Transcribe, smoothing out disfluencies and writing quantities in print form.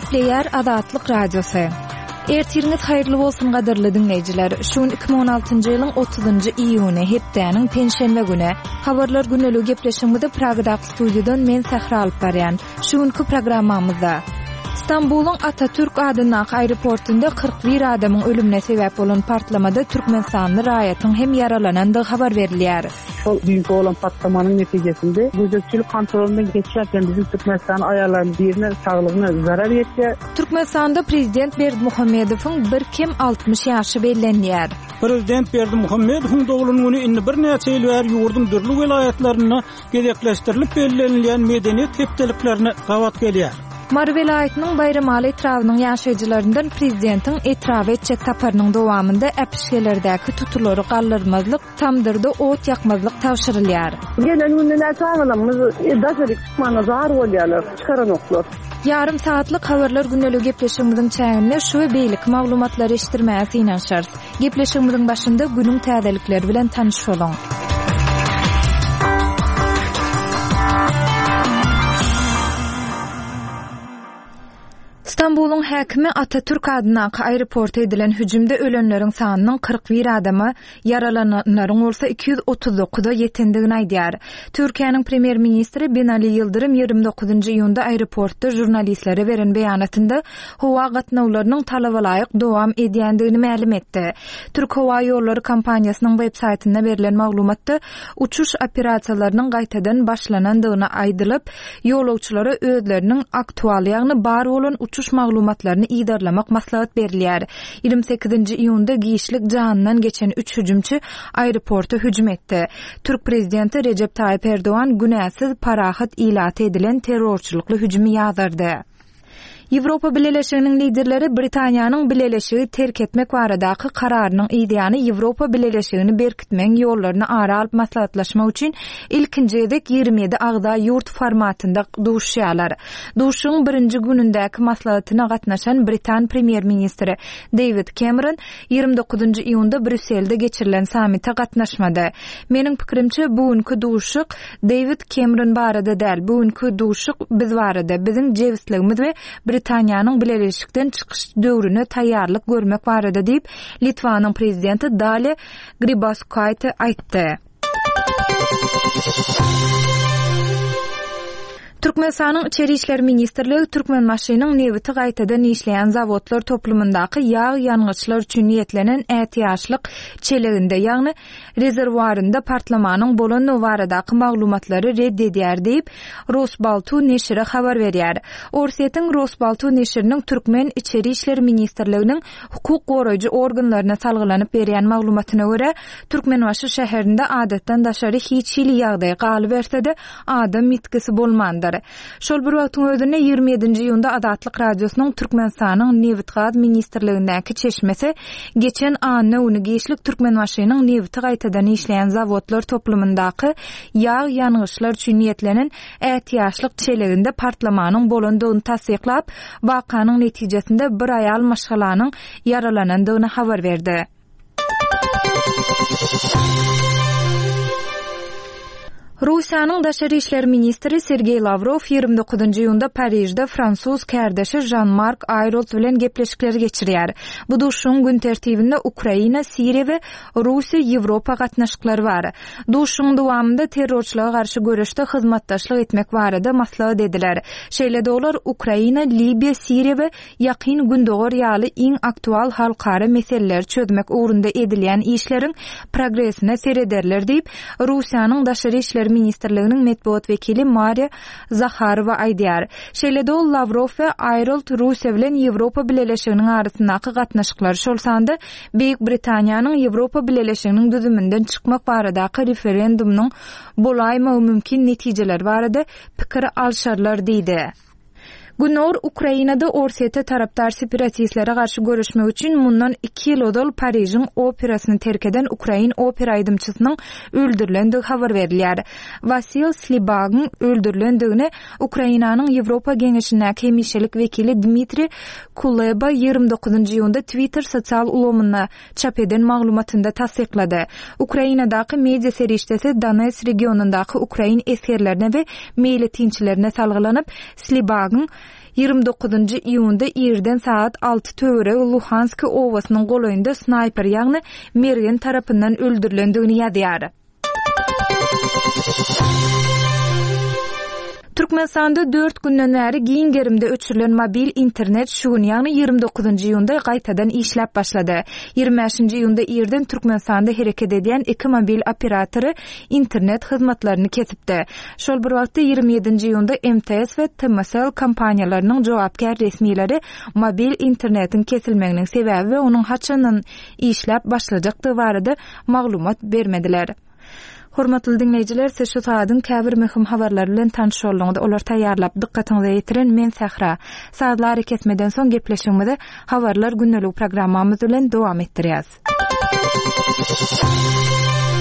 Gepleýär Azatlyk Radiosu. Ertiriniz haýyrly bolsun gadyrly dinleýijiler. Şuň 2016-njy ýylyň 30-njy iýuny hepdäniň penşenbe güni habarlar güneligi gepleşigimizde Pragada studiýadan men Sahra alyp barýan. Şuňky programmamyzda İstanbulyň Atatürk adynak aeroportunda 41 adamyň ölümine sebäp bolan partlamada Türkmenistanly raýatyň hem yaralanandy habar berilýär. Şol büyük olan patlamanın neticesinde gözükçülük kontrolünden geçerken bizim Türkmenistan ayarlarının birine sağlığına zarar etti. Türkmenistanda Prezident Berdimuhammedowyň bir kim 60 ýaşy bellenýär. Prezident Berdimuhammedowyň dogulun güni indi bir näçe ýyllar ýurdun dürli vilayatlaryna gezekleşdirilip bellenilýän medeniýet hepdeliklerini gawat gelýär. Mar vilayatynyň bayramaly etrawynyň ýaşaýjylaryndan prezidentiň etrawy etjek taparynyň dowamında äpişgelerdäki tutulary gallyrmazlyk, tamdyrda ot ýakmazlyk tawşyrylýar. Gelen günler sağlamyz daşaryk tutmana zar bolýarlar, çıkaranoklar. Yarım saatlyk habarlar güneligi gepleşigimiziň çäginde şu beýlik maglumatlary eşitdirmäsi inanşarys. Gepleşigimiziň başynda günüň täzelikleri bilen tanyş boluň. İstanbulyň häkimi Atatürk adynak aeroporta edilen hüjümde ölenleriň sanynyň 41 adamy, yaralananlaryň bolsa 239-da ýetendigini aýdýar. Türkiýanyň premier ministri Binali Yıldırım 29-njy iýunda aeroportda jurnalistlere beren beýanatynda howa gatnawlarynyň talabalaýyk dowam edýändigini ma'lum etdi. Türk Howa Ýollary kompaniýasynyň web saýtynda berilen maglumatda uçuş operasiýalarynyň gaýtadan başlanandygyna aýdylyp, ýolagçylara özleriniň aktual ýagny bar bolan uçuş maglumatlaryny iýdarlamak maslahat berilýär. 28-nji iýunda giýişlik janynyň geçen 3 hüjümçi aeroporta hüjüm etdi. Türk prezidenti Recep Tayyip Erdoğan günäsiz parahat ilat edilen terrorçulukly hüjümi ýazardy. Ýewropa Birleşiginiň liderleri Britaniýanyň Birleşigi terk etmek baradaky kararynyň ideýany Ýewropa Birleşigini berkitmeň ýollaryny ara alyp maslahatlaşmak üçin ilkinji edek 27 agda ýurt formatynda duşýarlar. Duşuň birinji günündäki maslahatyna gatnaşan Britan premier ministri David Cameron 29-njy iýunda Brüsselde geçirilen sammitde gatnaşmady. Meniň pikirimçe bugünkü duşuk David Cameron barada däl, bugünkü duşuk biz barada, biziň jewsligimiz we Britaniýanyň Birleşikden çykyş döwrüne taýýarlyk görmek barada diýip Litvanyň prezidenti Dalia Grybauskaitė aýtdy. Türkmenistanyň Içeri işler ministrligi Türkmenmaşynyň nebiti gaýtadan işleýän zawodlar toplumyndaky ýağ ýangyçlar üçin niýetlenen ätiýaşlyk çeleginde, ýagny rezerwuarynda partlamanyň bolan nowaradaky maglumatlary reddedýär diýip Rosbaltu neşri habar berýär. Orsetň Rosbaltu neşriniň Türkmen Içeri işler ministrliginiň hukuk goraýjy organlaryna salgylanyp berýän maglumatyna görä, Türkmenbaşy şäherinde adatdan daşary hiç ýyly ýagdaý galy berse-de adam mitkisi bolmandyr. Şol bir wagtyň özünde 27-nji iýunda Azatlyk Radiosynyň Türkmenistanyň Newit gaz ministrligindäki çeşmesi geçen anyny uny geçlik Türkmenbaşynyň Newit gaýtadan işleýän zawodlar toplumyndaky ýağ ýangyçlar üçin niýetlenen ätiýaşlyk çeleginde partlamanyň bolandygyny tasdiklap, wakanyň netijesinde bir aýal maşgalanyň yaralanandygyny habar berdi. Rusiýanyň Daşary işler ministri Sergey Lavrov 29-njy iýunda Parijde Fransuz kärdeşi Jean-Marc Ayrault bilen gepleşikler geçirýär. Bu duşuň gün tertibinde Ukraina, Siriýa we Russiýa, Ýewropa gatnaşyklary bar. Duşuň dowamında terrorçylyga garşy görüşde hyzmatdaşlyk etmek barada maslahat ediler. Şeýle-de olar Ukraina, Libiýa, Siriýa we ýakyn gündogor ýaly iň aktual halkara meseleleri çözmek ugrunda edilýän işleriň progresine serederler diýip Rusiýanyň Daşary işler ministrliginiň medeniýet wekili Maria Zakharova aýdýar. Şeýle-de Lavrov we Ayrault Russiýa bilen Ýewropa Birleşiginiň arasyndaky gatnaşyklary şolsanda Beýik Britaniýanyň Ýewropa Birleşiginiň düzümünden çykmak baradaky referendumyň bolaýmagy mümkin netijeler barada pikir alşarlar diýdi. Günor Ukrainada Orsete tarapdar separatistlere garşy görüşmek üçin mundan 2 ýyl odal Parijiň operasyny terk eden Ukrain opera aýdymçysynyň öldürilendigi habar berilýär. Vasil Slibagyň öldürilendigini Ukrainanyň Ýewropa Geňeşindäki hemişelik wekili Dmitri Kuleba 29-njy ýylda Twitter sosial ulgamyna çap eden maglumatynda tasdiklady. Ukrainadaky media serişdesi Donetsk regionundaky Ukrain eskerlerine we meýle tinçilerine salgylanyp Slibagyň 29-njy iýunda ýerden saat 6 töwere Luhansk owasynyň golaýynda snayper ýagny mergen tarapyndan öldürilendigini ýazýar. Türkmenistanda 4 günden bäri giň gerimde öçürilen mobil internet şugun ýagny 29-njy iýunda gaýtadan işläp başlady. 25-nji iýunda ýerden Türkmenistanda hereket edýän 2 mobil operatory internet hyzmatlaryny kesipdi. Şol bir wagtda 27-nji iýunda MTS we TMSL kompaniýalarynyň jogapkär resmiýetleri mobil internetin kesilmeginiň sebäbi we onuň haçandan işläp başlajakdygy barada maglumat bermediler. Hormatly dinleýijiler, siz şu saatyň käbir möhüm habarlary bilen tanış bolýaňyzda olar taýýarlap dikkatiňize ýetiren men Sähra. Saatlar kesmeden soň gepleşigimizde habarlar günnelik programmamyz bilen dowam etdirýäs.